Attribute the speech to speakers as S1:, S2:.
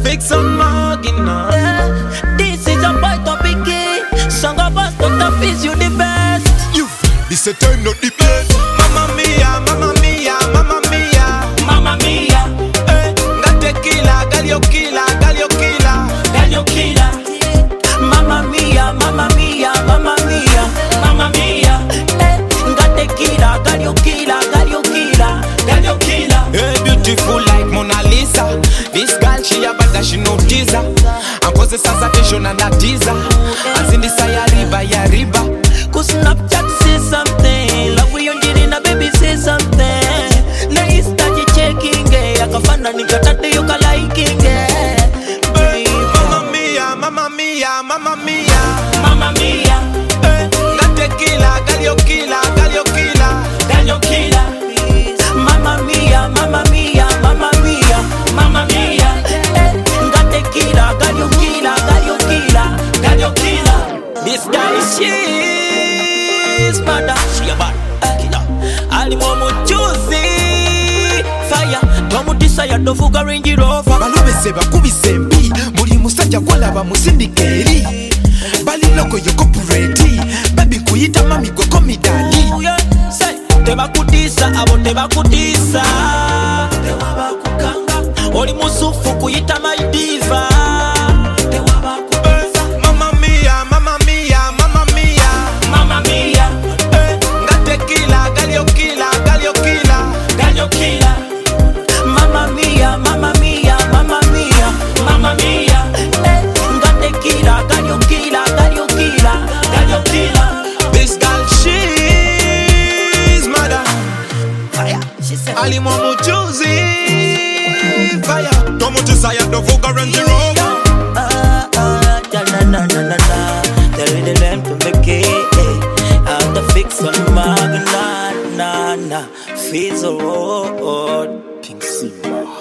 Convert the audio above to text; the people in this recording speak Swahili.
S1: fix on marginal.
S2: This is a boy topic. Song of us, Dr. Fizz, you the best.
S3: You this a time not the best.
S1: Mamma mia, mamma mia, mamma mia,
S2: Mamma mia,
S1: ngate killer, galio killer, galio killer,
S2: galio killer. Mamma mia, mamma mia, mamma mia, mamma mia. Ngate killer, galio killer, galio killer, galio killer.
S1: hey, beautiful like Mona Lisa. This girl she a bad she no teaser. And cause the sensation and a teaser. As in the ya riba.
S2: Cause Snapchat say something. Love we on na baby say something. Na Insta checking akafana nikatate yo liking
S1: Mamma mia, mamma mia, mamma mia,
S2: Mamma mia,
S1: ngate killer, galio killer, galio killer,
S2: galio killer. Mamma mia, mamma mia, mamma mia, mamma mia. Ngate killer, galio killer, galio killer, galio killer. This guy she's mad, she a bad killer. Ali momo choose fire. Tomu desire do fuga Range Rover.
S3: Balobese bakubise mbi buli musajja gwalaba musindikeri bali loko yo copyright baby kuyita mami gwe komidali
S2: Say tebakutisa abo tebakutisa tewabakukanga oli musufu kuyita my diva tewabakutisa
S1: mamma mia, mamma mia, mamma mia,
S2: Mamma mia,
S1: ngate killer, galio killer, galio killer,
S2: galio killer. Mamma mia, mamma mia, mamma mia, mamma mia. Ngate killer, galio killer, galio killer, galio killer.
S1: this girl she's mad.
S2: Fire, she said.
S1: Ali momo choose fire. Tomu desire do fuga Range Rover.
S2: Tell me the name to make it. Out the fix on Magna, Fizz Road.
S3: King Simba.